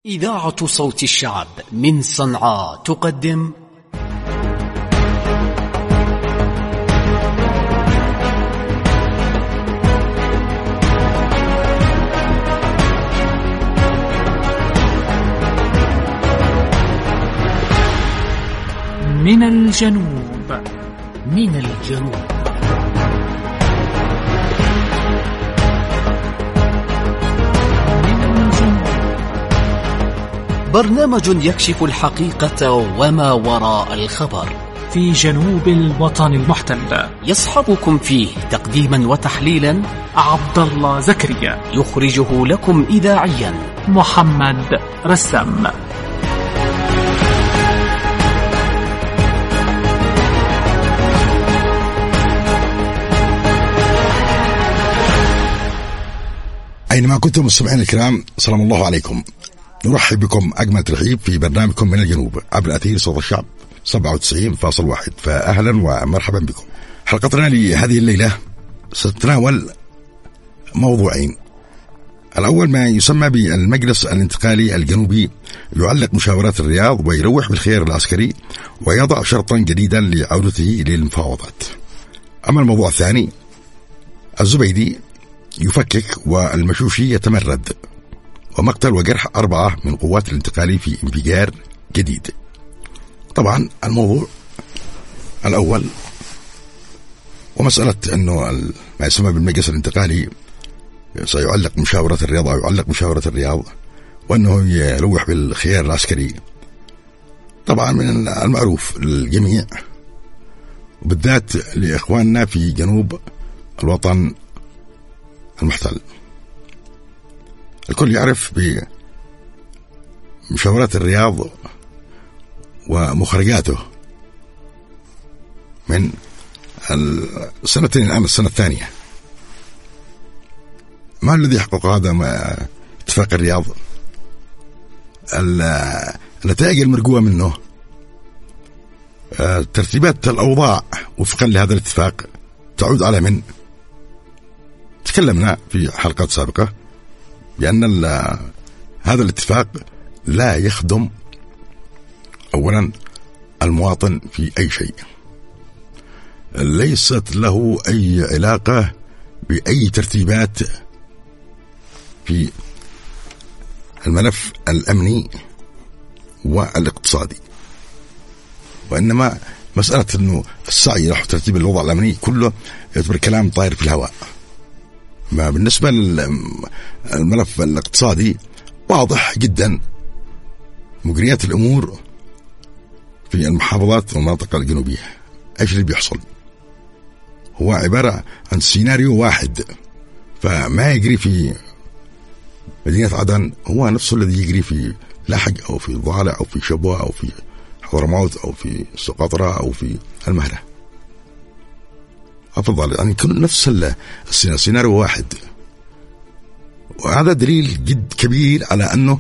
إذاعة صوت الشعب من صنعاء تقدم من الجنوب. من الجنوب. برنامج يكشف الحقيقة وما وراء الخبر في جنوب الوطن المحتل. يصحبكم فيه تقديما وتحليلا عبد الله زكريا، يخرجه لكم إذاعيا محمد رسام. أينما كنتم مستمعين الكرام، سلام الله عليكم. نرحب بكم أجمل ترحيب في برنامجكم من الجنوب عبر أثير صوت الشعب 97.1. فأهلا ومرحبا بكم. حلقتنا لهذه الليلة ستتناول موضوعين. الأول ما يسمى بالمجلس الانتقالي الجنوبي يعلق مشاورات الرياض ويروح بالخيار العسكري ويضع شرطا جديدا لعودته للمفاوضات. أما الموضوع الثاني، الزبيدي يفكك والمشوشي يتمرد، ومقتل وجرح 4 من قوات الانتقالي في انفجار جديد. طبعا الموضوع الأول ومسألة أنه ما يسمى بالمجلس الانتقالي سيعلق مشاورة الرياض أو يعلق مشاورة الرياض وأنه يروح بالخيار العسكري. طبعا من المعروف للجميع وبالذات لإخواننا في جنوب الوطن المحتل، الكل يعرف بمشاورات الرياض ومخرجاته من السنتين الآن السنة الثانية. ما الذي حقق هذا اتفاق الرياض؟ النتائج المرجوة منه ترتيبات الأوضاع وفقا لهذا الاتفاق تعود على من؟ تكلمنا في حلقات سابقة بأن هذا الاتفاق لا يخدم أولا المواطن في أي شيء، ليست له أي علاقة بأي ترتيبات في الملف الأمني والاقتصادي، وإنما مسألة أنه السعي نحو ترتيب الوضع الأمني كله يعتبر كلام طاير في الهواء. ما بالنسبة للملف الاقتصادي واضح جدا مجريات الأمور في المحافظات والمناطق الجنوبية. ايش اللي بيحصل؟ هو عبارة عن سيناريو واحد، فما يجري في مدينة عدن هو نفسه الذي يجري في لاحق أو في ضالع أو في شبوة أو في حضرموت أو في سقطرى أو في المهرة. أفضل يعني كل نفس السيناريو واحد، وهذا دليل جد كبير على أنه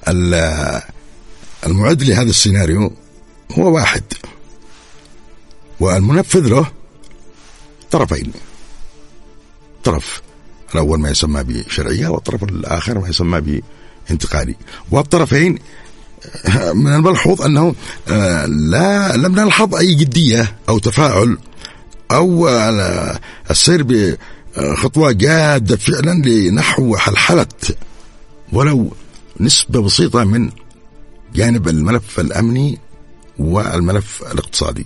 المعد لهذا السيناريو هو واحد، والمنفذ له طرفين، طرف الأول ما يسمى بشرعية والطرف الآخر ما يسمى بانتقالي. والطرفين من الملحوظ أنه لم نلحظ أي جدية أو تفاعل أو السير بخطوة جادة فعلا لنحو حلحلة ولو نسبة بسيطة من جانب الملف الأمني والملف الاقتصادي.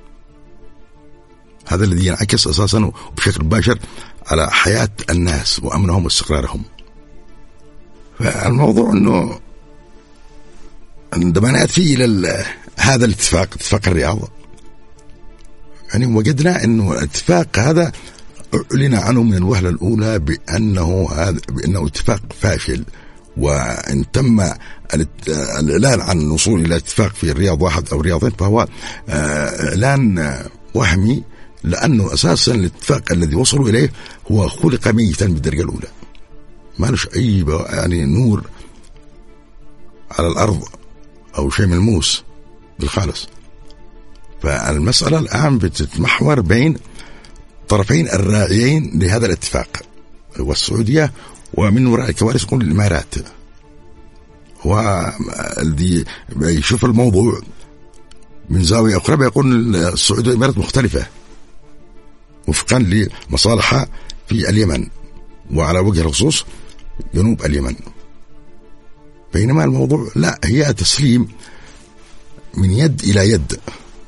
هذا الذي ينعكس أساسا وبشكل مباشر على حياة الناس وأمنهم واستقرارهم. فالموضوع أنه عندما نأتي إلى هذا الاتفاق، اتفاق الرياض، يعني وجدنا أنه الاتفاق هذا أعلن عنه من الوهلة الأولى بأنه اتفاق فاشل، وإن تم الإعلان عن الوصول إلى اتفاق في الرياض 1 أو رياضين فهو إعلان وهمي، لأنه أساسا الاتفاق الذي وصلوا إليه هو خلق ميتا بالدرجة الأولى، ما لش أي يعني نور على الأرض أو شيء ملموس بالخالص. فالمسألة الآن بتتمحور بين طرفين الراعيين لهذا الاتفاق، والسعودية ومن وراء الكوارث قل الإمارات. والذي يشوف الموضوع من زاوية أخرى بيقول السعودية والإمارات مختلفة وفقا لمصالحها في اليمن وعلى وجه الخصوص جنوب اليمن، بينما الموضوع لا، هي تسليم من يد إلى يد.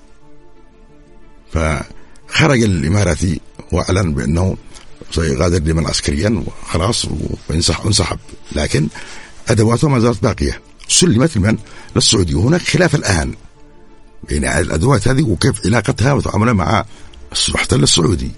فخرج الإماراتي وأعلن بأنه سيغادر اليمن عسكريا وخلاص وانسحب، لكن أدواته ما زالت باقية، سلمت اليمن للسعودية. وهناك خلاف الآن بين الأدوات هذه وكيف علاقتها وتعاملها مع المحتل السعودي.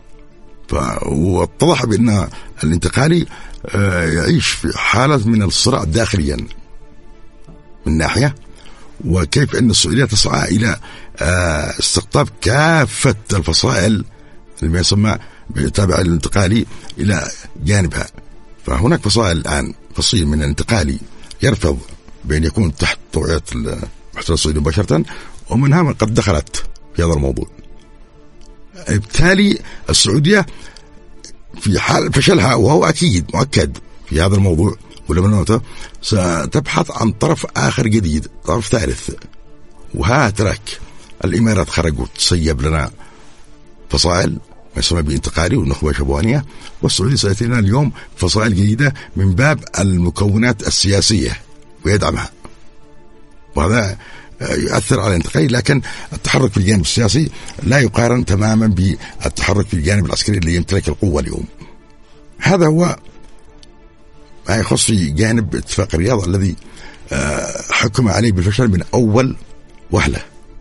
واتضح بأن الانتقالي يعيش في حالة من الصراع داخليا من ناحية، وكيف أن السعودية تسعى إلى استقطاب كافة الفصائل اللي يسمى تابع الانتقالي إلى جانبها. فهناك فصائل الآن، فصيل من الانتقالي يرفض بأن يكون تحت طوعية المحتل السعودي مباشرة، ومنها من قد دخلت في هذا الموضوع. بالتالي السعودية في حال فشلها، وهو أكيد مؤكد في هذا الموضوع ولما ستبحث عن طرف آخر جديد، طرف ثالث. وهاترك الإمارات خرجوا تسيب لنا فصائل ما يسمى بانتقالي والنخبة شبوانية، والسعودية سيأتي لنا اليوم فصائل جديدة من باب المكونات السياسية ويدعمها، وهذا يؤثر على الانتقالي. لكن التحرك في الجانب السياسي لا يقارن تماما بالتحرك في الجانب العسكري اللي يمتلك القوة اليوم. هذا هو ما يخص في جانب اتفاق الرياض الذي حكم عليه بالفشل من أول وهلة.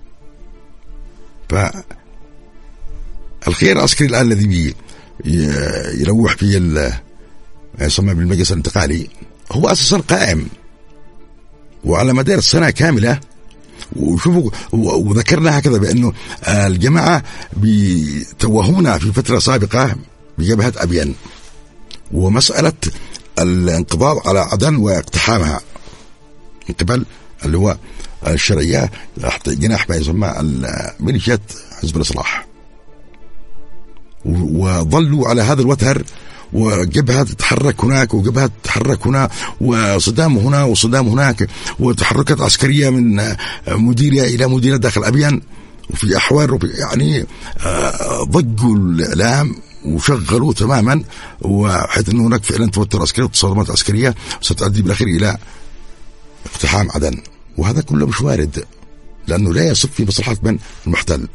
فالخيار العسكري الآن الذي يلوح فيه ما يسمى بالمجلس الانتقالي هو أساسا قائم وعلى مدار السنة كاملة. وشوفوا وذكرنا هكذا بأنه الجماعة بيتوهونا في فترة سابقة بجبهة أبين ومسألة الانقضاض على عدن واقتحامها من قبل اللي هو الشرعية جناح ما يسمى ميليشيات حزب الإصلاح، وظلوا على هذا الوتر، وجبهة تتحرك هناك وجبهة تتحرك هنا وصدام هنا وصدام هناك، وتحركات عسكرية من مديرية إلى مديرية داخل أبيان، وفي أحوال يعني ضجوا الإعلام وشغلوا تماما، وحيث أن هناك فعلا توتر عسكري وتصادمات عسكرية ستؤدي بالأخير إلى اقتحام عدن. وهذا كله مش وارد لأنه لا يصف في مصلحة من المحتل.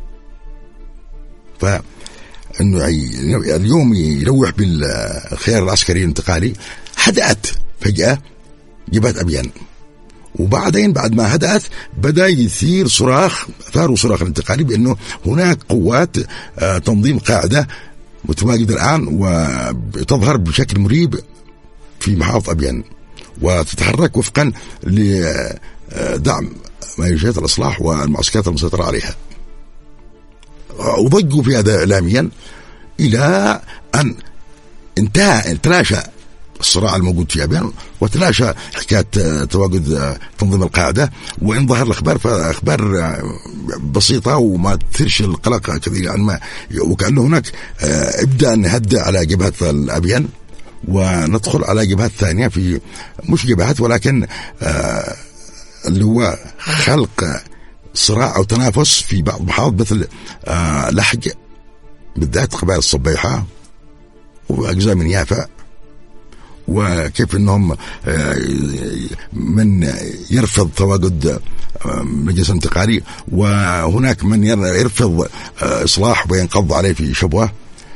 فإنه اليوم يلوح بالخيار العسكري الانتقالي، هدأت فجأة جبهة أبيان، وبعدين بعد ما هدأت بدأ يثير ثاروا صراخ الانتقالي بأنه هناك قوات تنظيم قاعدة متواجدة الآن وتظهر بشكل مريب في محافظة أبيان، وتتحرك وفقا لدعم ميليشيات الإصلاح والمعسكرات المسيطرة عليها. وضجوا في هذا إعلاميا إلى أن تلاشى الصراع الموجود في أبيان، وتلاشى حكاية تواجد تنظيم القاعدة، وإن ظهر الأخبار فأخبار بسيطة وما تثيرش القلق كثير، يعني وكأنه هناك ابدأ أن نهدأ على جبهة الأبيان وندخل على جبهات ثانية، في مش جبهات ولكن اللي هو خلق صراع أو تنافس في بعض محافظات مثل لحج بالذات قبائل الصبيحة وأجزاء من يافا، وكيف أنهم من يرفض تواجد مجلس انتقالي، وهناك من يرفض إصلاح وينقض عليه في شبوة.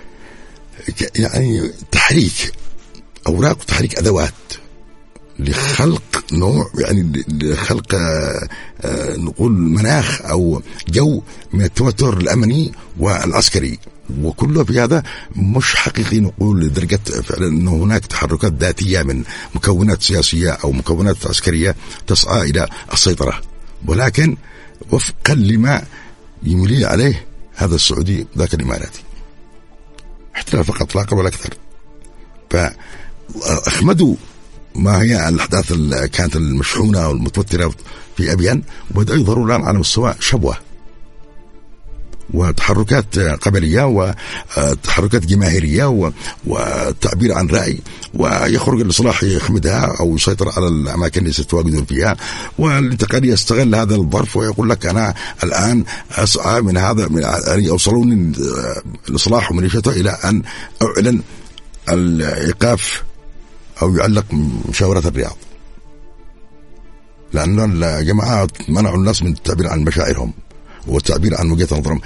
يعني تحريك أوراق وتحريك أدوات لخلق نوع، يعني لخلق نقول مناخ أو جو من التوتر الأمني والعسكري، وكله في هذا مش حقيقي نقول لدرجة فعلا أنه هناك تحركات ذاتية من مكونات سياسية أو مكونات عسكرية تسعى إلى السيطرة، ولكن وفقا لما يملي عليه هذا السعودي ذاك الإماراتي، احتلال فقط لا أقل ولا أكثر. فأخمدوا ما هي الأحداث اللي كانت المشحونة والمتوترة في أبيان، وبدأوا يظهروا الآن على مستوى شبوة، وتحركات قبلية وتحركات جماهيرية والتعبير عن رأي، ويخرج الإصلاح يخمدها أو يسيطر على الأماكن اللي ستواجدون فيها. والانتقالي يستغل هذا الظرف ويقول لك أنا الآن أسعى من هذا أن يوصلون الإصلاح وميليشياته إلى أن أعلن الإيقاف أو يعلق مشاورة الرياض، لأن الجماعة منعوا الناس من التعبير عن مشاعرهم والتعبير عن وجهة نظرهم،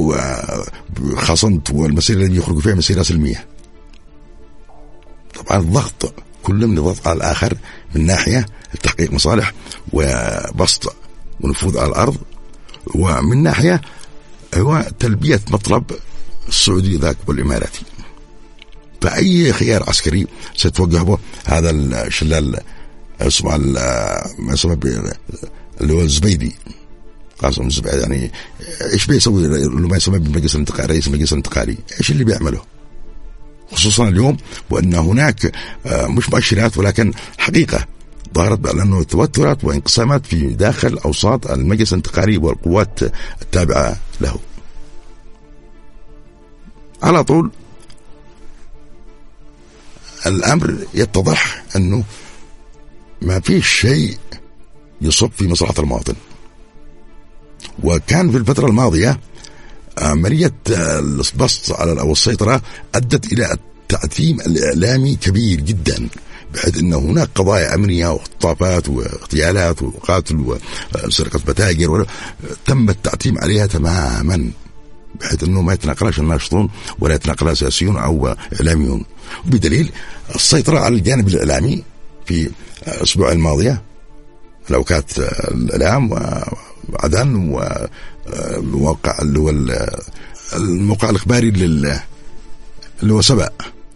وخاصة والمسيرة اللي يخرجوا فيها مسيرة سلمية. طبعا الضغط كل من الضغط على الآخر من ناحية تحقيق مصالح وبسط ونفوذ على الأرض، ومن ناحية هو تلبية مطلب السعودي ذاك والإماراتي. فأي خيار عسكري ستوجه به هذا الشلال اسمه ما يسمى اللي هو الزبيدي، قاسم الزبيدي، يعني ايش بيسوي ما يسمى بالمجلس الانتقالي، رئيس المجلس الانتقالي ايش اللي بيعمله خصوصا اليوم، وان هناك مش مؤشرات ولكن حقيقة ظهرت بأنه توترات وانقسامات في داخل أوساط المجلس الانتقالي والقوات التابعة له. على طول الأمر يتضح أنه ما فيش شيء يصب في مصلحة المواطن. وكان في الفترة الماضية عملية البسط أو السيطرة أدت إلى التعتيم الإعلامي كبير جدا، بحيث أن هناك قضايا أمنية واختطافات واغتيالات وقتل وسرقة متاجر تم التعتيم عليها تماما، بحيث أنه ما يتناقلش الناشطون ولا يتناقلها سياسيون أو إعلاميون. بدليل السيطرة على الجانب الإعلامي في الأسبوع الماضية الأوقات الإعلام وعدن وموقع اللي هو الموقع الإخباري اللي هو سبأ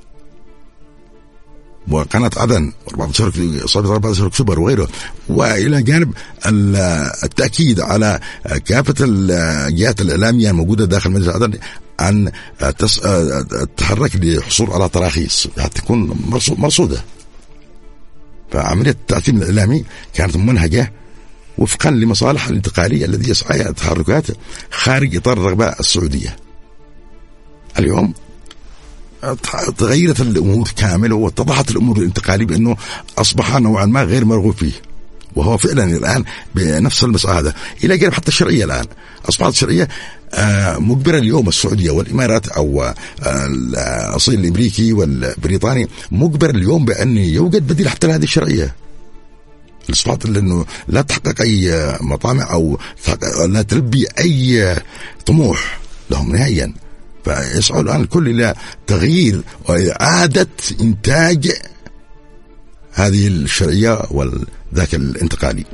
وقناة عدن صابت 14 أكتوبر وغيره، وإلى جانب التأكيد على كافة الجهات الإعلامية الموجودة داخل مجلس عدن أن تتحرك للحصول على تراخيص حتى تكون مرصودة. فعملية التعتيم الإعلامي كانت منهجة وفقا لمصالح الانتقالية الذي يسعى إلى تحركات خارج إطار الرغبة السعودية. اليوم تغيرت الأمور كاملة واتضحت الأمور الانتقالية بأنه أصبح نوعا ما غير مرغوب فيه، وهو فعلا الآن بنفس المسألة هذا. إلى جانب حتى الشرعية الآن أصبحت الشرعية مجبرة اليوم. السعودية والإمارات أو الأصيل الأمريكي والبريطاني مجبر اليوم بأن يوجد بديل حتى لهذه الشرعية. أصبحت لأنه لا تحقق أي مطامع أو لا تلبي أي طموح لهم نهائيا، فيسعى الآن الكل إلى تغيير وإعادة إنتاج هذه الشرعية والذاك الانتقالي.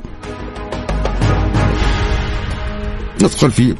ندخل في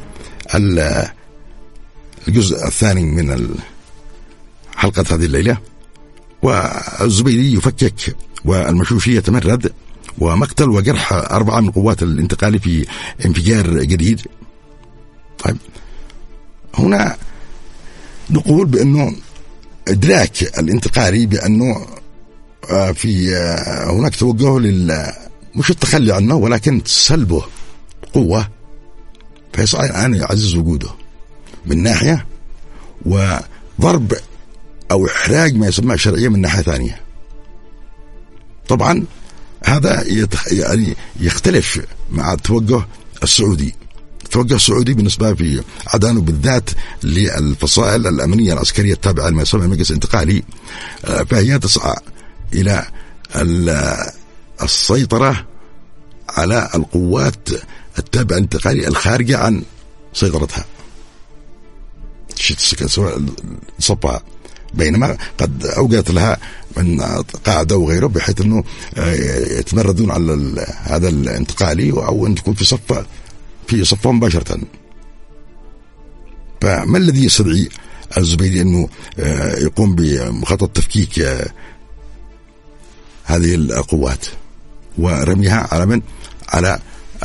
الجزء الثاني من حلقة هذه الليلة. والزبيدي يفكك والمشوشي يتمرد، ومقتل وجرح 4 من قوات الانتقالي في انفجار جديد. طيب هنا نقول بأنه إدراك الانتقالي بأنه في هناك توجه مش التخلي عنه ولكن سلبه قوة، فيسعى الآن يعزز وجوده من ناحية وضرب أو إحراج ما يسمى شرعية من ناحية ثانية. طبعا هذا يعني يختلف مع التوجه السعودي. التوجه السعودي بالنسبة في عدن وبالذات للفصائل الأمنية العسكرية التابعة لما يسمى المجلس الانتقالي، فهي تسعى إلى السيطرة على القوات التابعة الانتقالية الخارجة عن سيطرتها، سواء صفها، بينما قد أوجدت لها من قاعدة وغيره بحيث أنه يتمردون على هذا الانتقالي أو أن تكون في صفه مباشرة. فما الذي يستدعي الزبيدي أنه يقوم بمخطط تفكيك هذه القوات ورميها على من؟ على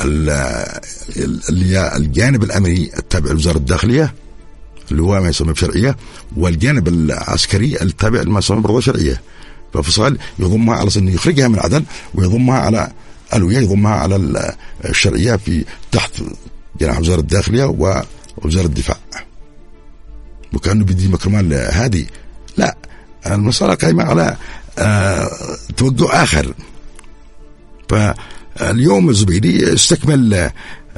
الجانب الأمني التابع لوزارة الداخلية اللي هو ما يسمى بشرعية، والجانب العسكري التابع لما يسمى برضه شرعية. ففصائل يضمها على أنه يخرجها من عدن ويضمها على ألوية، يضمها على الشرعية في تحت جناح وزارة الداخلية ووزارة الدفاع، وكأنه بدي مكرمان هذه. لا، المسألة قائمة على توجه آخر. فاليوم الزبيدي استكمل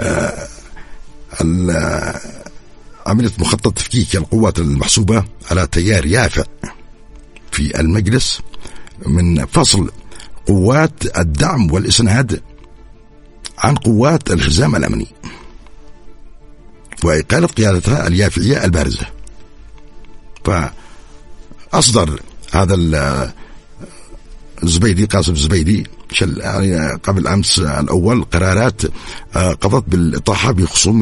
عملية مخطط تفكيك القوات المحسوبة على تيار يافع في المجلس من فصل قوات الدعم والإسناد عن قوات الحزام الأمني وإقالة قيادتها اليافعية البارزة. فأصدر هذا الزبيدي قاسم الزبيدي يعني قبل أمس الأول قرارات قضت بالإطاحة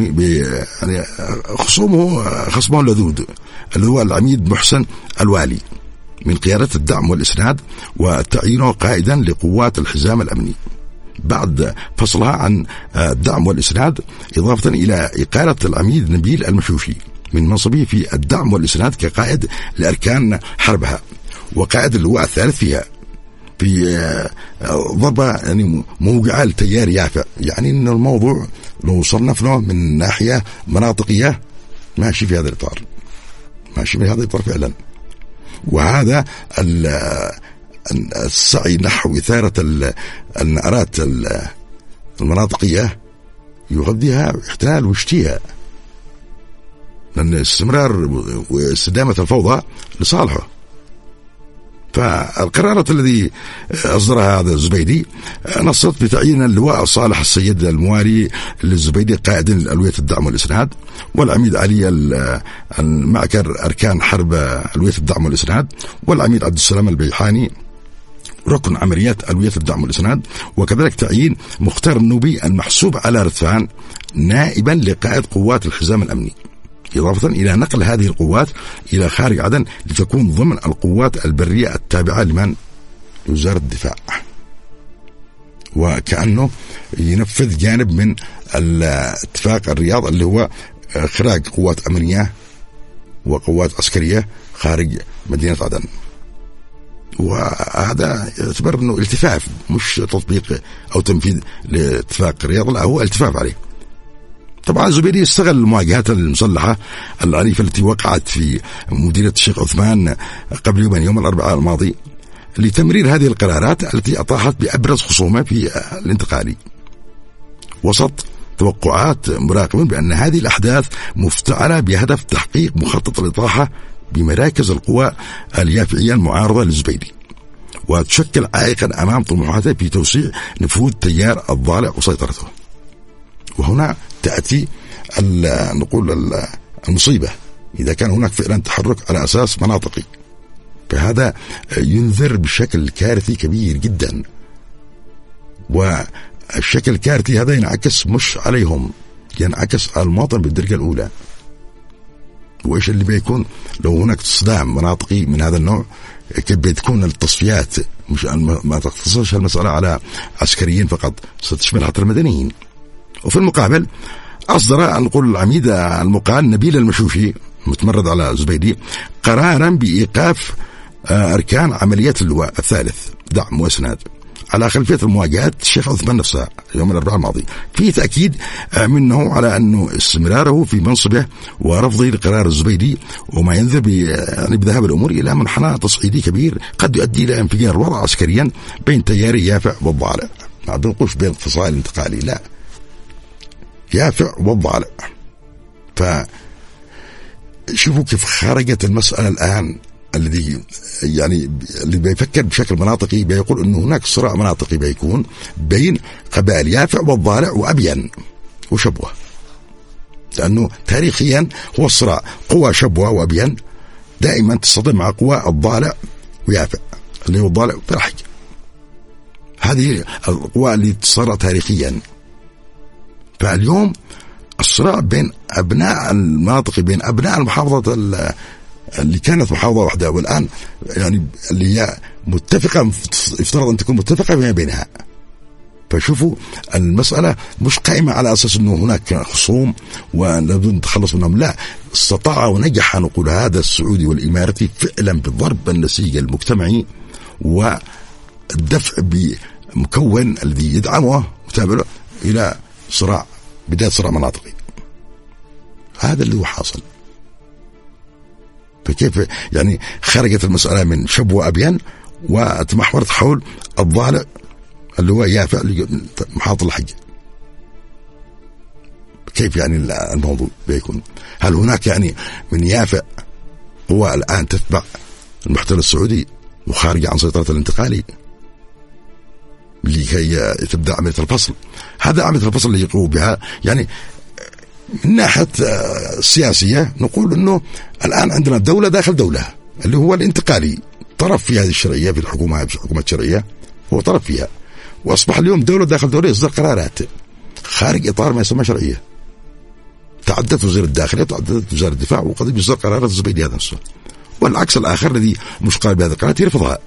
خصمه اللذوذ اللي هو العميد محسن الوالي من قيادة الدعم والإسناد، وتعيينه قائدا لقوات الحزام الأمني بعد فصلها عن الدعم والإسناد، إضافة إلى إقالة العميد نبيل المشوشي من منصبه في الدعم والإسناد كقائد لأركان حربها وقائد اللواء الثالث فيها، في ضربة يعني موقعة لتيار يافع. يعني إن الموضوع لو صنفناه من ناحية مناطقية ماشي في هذا الإطار، ماشي في هذا الإطار فعلا. وهذا السعي نحو إثارة النعرات المناطقية يغذيها احتلال واشتيها، لأن استمرار واستدامة الفوضى لصالحه. فالقرارات الذي أصدرها هذا الزبيدي نصت بتعيين اللواء صالح السيد الموالي للزبيدي قائدا لألوية الدعم والإسناد، والعميد علي المعكر أركان حرب ألوية الدعم والإسناد، والعميد عبد السلام البيحاني ركن عمليات ألوية الدعم والإسناد، وكذلك تعيين مختار النوبي المحسوب على رتفان نائبا لقائد قوات الحزام الأمني، إضافة إلى نقل هذه القوات إلى خارج عدن لتكون ضمن القوات البرية التابعة لمن؟ وزارة الدفاع. وكأنه ينفذ جانب من الاتفاق الرياض اللي هو إخراج قوات أمنية وقوات عسكرية خارج مدينة عدن. وهذا يعتبر أنه التفاف، مش تطبيق أو تنفيذ لاتفاق الرياض، لا هو التفاف عليه. طبعا الزبيدي استغل المواجهات المسلحة العنيفة التي وقعت في مديرية الشيخ عثمان قبل يوم الأربعاء الماضي لتمرير هذه القرارات التي أطاحت بأبرز خصومه في الانتقالي، وسط توقعات مراقبين بأن هذه الأحداث مفتعلة بهدف تحقيق مخطط الإطاحة بمراكز القوى اليافعية المعارضة للزبيدي، وتشكل عائقا أمام طموحاته في توسيع نفوذ تيار الضالع وسيطرته. وهنا تأتي نقول المصيبة إذا كان هناك فعلا تحرك على أساس مناطقي، فهذا ينذر بشكل كارثي كبير جدا. والشكل الكارثي هذا ينعكس مش عليهم، ينعكس على المواطن بالدرجة الأولى. وإيش اللي بيكون لو هناك صدام مناطقي من هذا النوع؟ كيف بتكون التصفيات؟ مش ما تقتصرش المسألة على عسكريين فقط، ستشمل حتى المدنيين. وفي المقابل أصدر نقول العميد المقال نبيل المشوشي متمرد على الزبيدي قرارا بإيقاف أركان عمليات اللواء الثالث دعم وإسناد على خلفية المواجهات الشيخ عثمان نفسها يوم الأربعاء الماضي، في تأكيد منه على أنه استمراره في منصبه ورفضه لقرار الزبيدي، وما ينذر يعني بذهاب الأمور إلى منحنى تصعيدي كبير قد يؤدي إلى انفجار الوضع عسكريا بين تياري يافع والضالع. ما بنقولش بين فصائل انتقالي، لا، يافع والضالع. فشوفوا كيف خرجت المسألة الآن. الذي يعني اللي بيفكر بشكل مناطقي بيقول انه هناك صراع مناطقي بيكون بين قبائل يافع والضالع وأبين وشبوة، لأنه تاريخيا هو الصراع قوى شبوة وأبين دائما تصطدم مع قوى الضالع ويافع اللي هو الضالع فرحي. هذه القوى اللي تصارع تاريخيا. فاليوم الصراع بين أبناء المناطق، بين أبناء المحافظة اللي كانت محافظة واحدة والآن يعني اللي هي متفقة، يفترض أن تكون متفقة فيما بينها. فشوفوا المسألة مش قائمة على أساس أنه هناك خصوم ولابد نتخلص منهم، لا، استطاع ونجح نقول هذا السعودي والإماراتي فعلا بضرب النسيج المجتمعي والدفع بمكون الذي يدعمه وتابعه إلى صراع، بداية صراع مناطقي. هذا اللي هو حاصل. فكيف يعني خرجت المسألة من شبوة أبين وتمحورت حول الضالع اللي هو يافع محاط الحج. كيف يعني الموضوع بيكون؟ هل هناك يعني من يافع هو الآن تتبع المحتل السعودي وخارج عن سيطرة الانتقالي لكي تبدأ عملية الفصل؟ هذا عملية الفصل اللي يقوم بها يعني من ناحية السياسية نقول أنه الآن عندنا دولة داخل دولة اللي هو الانتقالي طرف في هذه الشرعية في الحكومة الشرعية هو طرف فيها، وأصبح اليوم دولة داخل دولة يصدر قرارات خارج إطار ما يسمى شرعية. تعدت وزير الداخلية وتعدت وزارة الدفاع وقد يصدر قرارات الزبيدي هذا نفسه، والعكس الآخر الذي مش قابل بهذه القرارات يرفضها.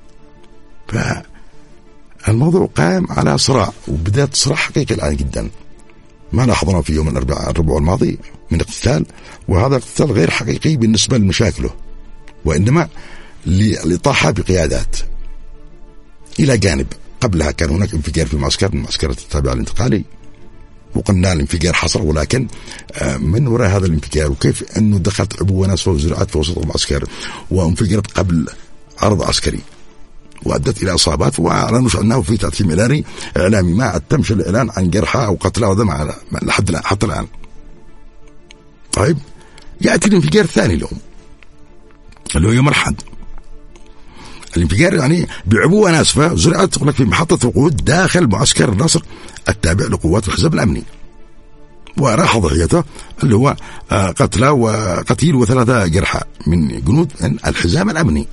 فالموضوع قائم على صراع، وبداية صراع حقيقي الآن جدا ما لاحظناه في يوم الربع الماضي من اقتتال، وهذا اقتتال غير حقيقي بالنسبة لمشاكله، وإنما لإطاحة بقيادات. إلى جانب قبلها كان هناك انفجار في معسكر من المعسكرات التابعة للانتقالي، وقلنا الانفجار حصل، ولكن من وراء هذا الانفجار وكيف أنه دخلت عبوة ناسفة وزراعات في وسط المعسكر وانفجرت قبل عرض عسكري وأدت إلى إصابات، وأعلنوا أنه في تأثيم إعلامي ما تمش الإعلان عن جرحى أو قتلى وذم حتى الآن. طيب يأتي الانفجار الثاني لهم اللي هو يوم الأحد. الانفجار يعني بعبوة ناسفة زرعت تغلق في محطة وقود داخل معسكر النصر التابع لقوات الحزب الأمني، وراح ضحيته اللي هو قتلى وقتيل و3 جرحى من جنود الحزام الأمني.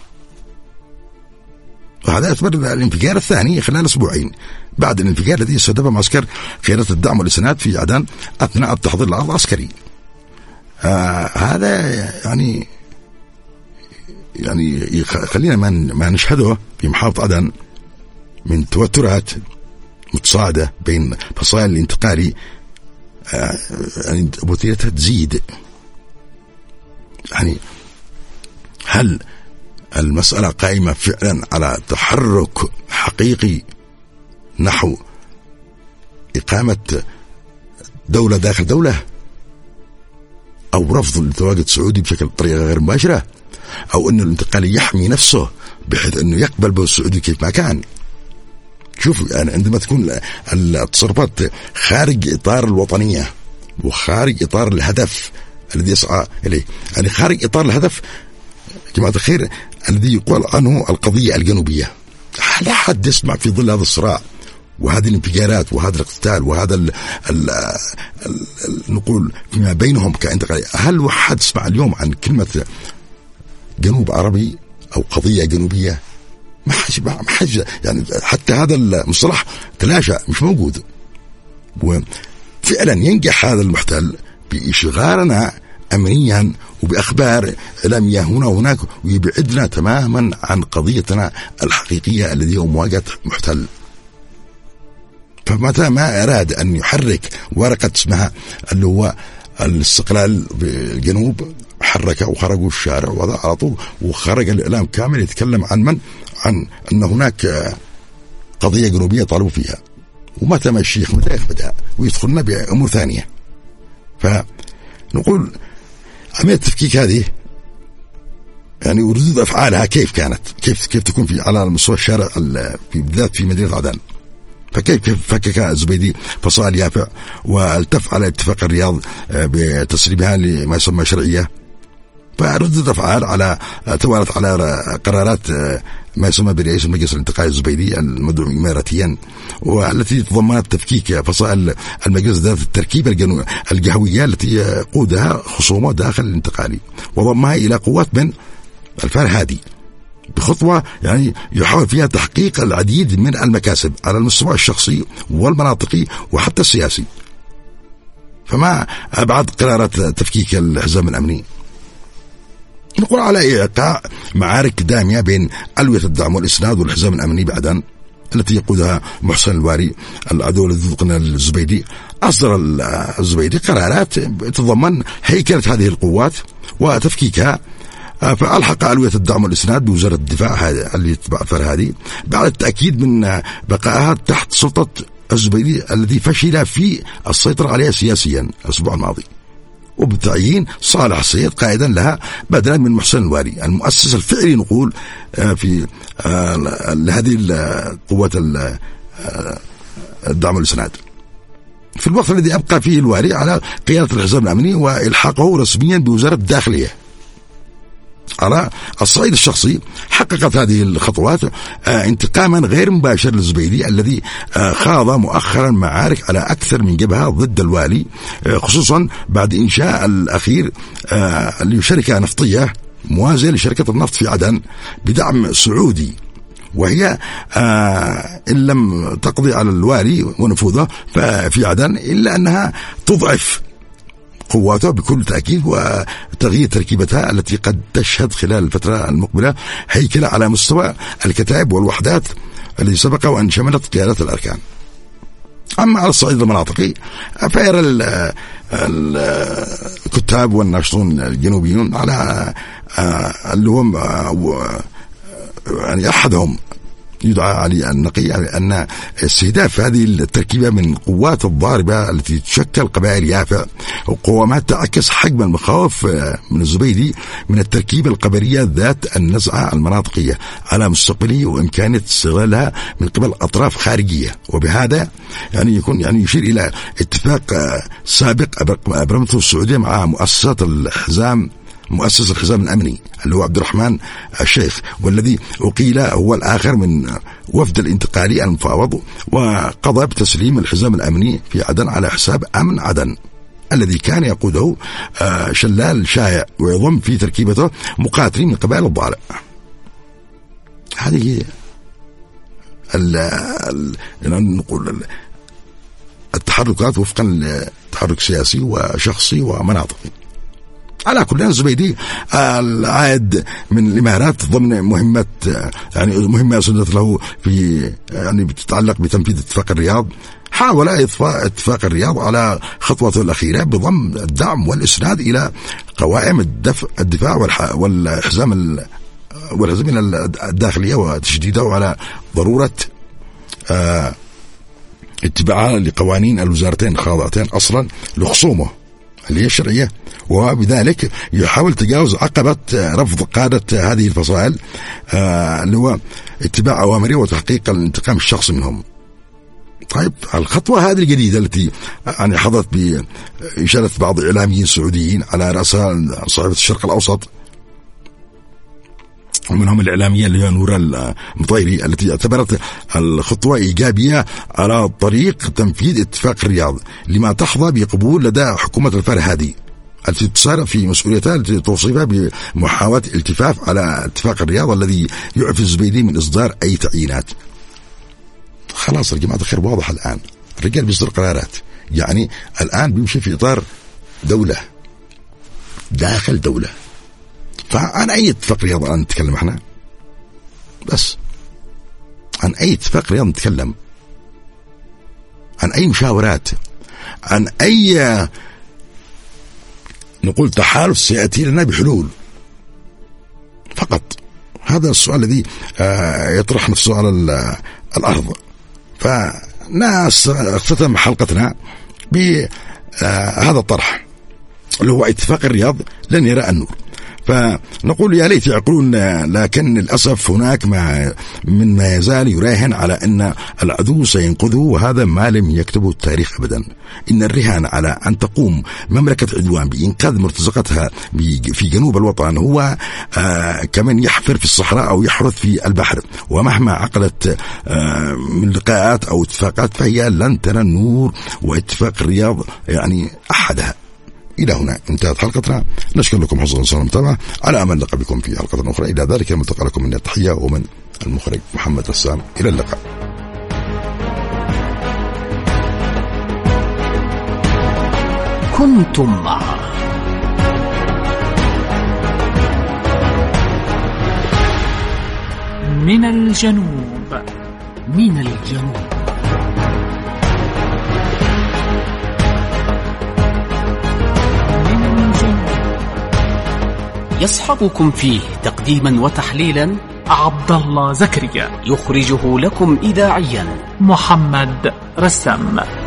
وهذا يعتبر الانفجار الثاني خلال أسبوعين بعد الانفجار الذي استهدف معسكر قيادة الدعم والإسناد في عدن أثناء التحضير للعرض العسكري. هذا يعني خلينا ما نشهده في محافظة عدن من توترات متصاعدة بين فصائل الانتقالي، يعني وتيرتها تزيد. يعني هل المسألة قائمة فعلا على تحرك حقيقي نحو إقامة دولة داخل دولة، أو رفض التواجد السعودي بشكل طريقة غير مباشرة، أو أن الانتقالي يحمي نفسه بحيث أنه يقبل بالسعودي كيف ما كان؟ شوف يعني عندما تكون التصرفات خارج إطار الوطنية وخارج إطار الهدف الذي يسعى إليه، يعني خارج إطار الهدف جماعة الخير الذي يقول عنه القضية الجنوبية، لا حد يسمع في ظل هذا الصراع وهذه الانفجارات وهذا الاقتتال وهذا نقول فيما بينهم كانتقالي. هل واحد يسمع اليوم عن كلمة جنوب عربي أو قضية جنوبية؟ ما حاجة يعني حتى هذا المصطلح تلاشى، مش موجود. وفعلا ينجح هذا المحتل بإشغالنا أمنيا وبأخبار إعلامية هنا وهناك، ويبعدنا تماما عن قضيتنا الحقيقية التي هي مواجهة محتل. فمتى ما أراد أن يحرك ورقة اسمها اللي هو الاستقلال بالجنوب حرك وخرجوا الشارع وهذا على طول، وخرج الإعلام كامل يتكلم عن عن أن هناك قضية جنوبية طالبوا فيها، ومتى ما الشيخ متى يخبدها ويدخلنا بأمور ثانية. فنقول عملية التفكيك هذه يعني وردود أفعالها كيف كانت، كيف تكون في على مستوى الشارع بالذات في مدينة عدن. فكيف فكك الزبيدي فصائل يافع والتف على اتفاق الرياض بتسريبها لما يسمى شرعية، فردود أفعال على توالت على قرارات ما يسمى برئيس المجلس الانتقالي الزبيدي المدعو إماراتيا، والتي تضمنت تفكيك فصائل المجلس ذات التركيبة القهوية التي يقودها خصومه داخل الانتقالي، وضمها إلى قوات من الفرهادي بخطوة يعني يحاول فيها تحقيق العديد من المكاسب على المستوى الشخصي والمناطقي وحتى السياسي. فما أبعد قرارات تفكيك الحزام الأمني. نقول على إيقاع معارك دامية بين ألوية الدعم والإسناد والحزام الأمني بعدن التي يقودها محسن الواري العدو الذي ذقنا الزبيدي. أصدر الزبيدي قرارات تتضمن هيكلة هذه القوات وتفكيكها، فألحق ألوية الدعم والإسناد بوزارة الدفاع اللي تبع فرهادي بعد التأكيد من بقائها تحت سلطة الزبيدي الذي فشل في السيطرة عليها سياسيا الأسبوع الماضي. وبتعيين صالح السيد قائدا لها بدلا من محسن الوالي المؤسس الفعلي نقول في لهذه قوة الدعم والإسناد، في الوقت الذي أبقى فيه الوالي على قيادة الحزام الأمني وإلحاقه رسميا بوزارة الداخلية. على الصعيد الشخصي حققت هذه الخطوات انتقاما غير مباشر للزبيدي الذي خاض مؤخرا معارك على أكثر من جبهة ضد الوالي، خصوصا بعد إنشاء الأخير لشركة نفطية موازية لشركة النفط في عدن بدعم سعودي، وهي إن لم تقضي على الوالي ونفوذه في عدن إلا أنها تضعف قواته بكل تأكيد وتغيير تركيبتها التي قد تشهد خلال الفترة المقبلة هيكلة على مستوى الكتائب والوحدات التي سبق وأن شملت قيادات الأركان. أما على الصعيد المناطقي فيرى الكتاب والناشطون الجنوبيون على اللي هم يعني أحدهم يدعى علي النقي أن استهداف هذه التركيبة من قوات الضاربة التي تشكل قبائل يافع وقوامات تعكس حجم المخاوف من الزبيدي من التركيبة القبلية ذات النزعة المناطقية على مستقبله وإمكانية استغلالها من قبل أطراف خارجية. وبهذا يعني يكون يعني يشير إلى اتفاق سابق أبرمته السعودية مع مؤسس الحزام الأمني اللي هو عبد الرحمن الشيخ، والذي أقيل هو الآخر من وفد الانتقالي المفاوض، وقضى بتسليم الحزام الأمني في عدن على حساب أمن عدن الذي كان يقوده شلال شايع ويضم في تركيبته مقاتلين من قبائل الضالع. هذه نقول التحركات وفقا لتحرك سياسي وشخصي ومناطقي. على كل الزبيدي العائد من الإمارات ضمن مهمة سنت له في يعني بتتعلق بتنفيذ اتفاق الرياض، حاول إضفاء اتفاق الرياض على خطوته الأخيرة بضم الدعم والإسناد إلى قوائم الدفاع والحزام الداخلية وتشديده على ضرورة اتباعها لقوانين الوزارتين الخاضعتين أصلا لخصومه اللي هي الشرعية، وبذلك يحاول تجاوز عقبة رفض قادة هذه الفصائل اللي هو اتباع أوامره وتحقيق الانتقام الشخصي منهم. طيب الخطوة هذه الجديدة التي يعني حظت بإشارة بعض الإعلاميين السعوديين على رأسها صحيفة الشرق الأوسط ومنهم الإعلامية اللي هي نور المطيري التي اعتبرت الخطوة إيجابية على طريق تنفيذ اتفاق الرياض لما تحظى بقبول لدى حكومة الفرهادي التي تصارع في مسؤوليتها التي توصفها بمحاولة الالتفاف على اتفاق الرياض الذي يعفي الزبيدي من إصدار أي تعيينات. خلاص يا جماعة الخير واضح الآن، الرجال بيصدر قرارات، يعني الآن بيمشي في إطار دولة داخل دولة. فعن أي اتفاق رياض الآن نتكلم احنا؟ بس عن أي اتفاق رياض نتكلم؟ عن أي مشاورات؟ عن أي نقول تحالف سيأتي لنا بحلول؟ فقط هذا السؤال الذي يطرح نفسه على الأرض. فناس اختتم حلقتنا بهذا الطرح اللي هو اتفاق الرياض لن يرى النور. فنقول يا ليت يعقلون، لكن للأسف هناك ما يزال يراهن على أن العدو سينقذه، وهذا ما لم يكتبه التاريخ أبدا. إن الرهان على أن تقوم مملكة عدوان بإنقاذ مرتزقتها في جنوب الوطن هو كمن يحفر في الصحراء أو يحرث في البحر، ومهما عقدت من لقاءات أو اتفاقات فهي لن ترى النور، واتفاق الرياض يعني أحدها. إلى هنا انتهت حلقتنا، نشكر لكم حسن المتابعة، على أمل نلقى بكم في حلقة أخرى. إلى ذلك الملتقى لكم من التحية ومن المخرج محمد رسام، إلى اللقاء. كنتم مع من الجنوب. من الجنوب. يصحبكم فيه تقديما وتحليلا عبد الله زكريا، يخرجه لكم إذاعيا محمد رسام.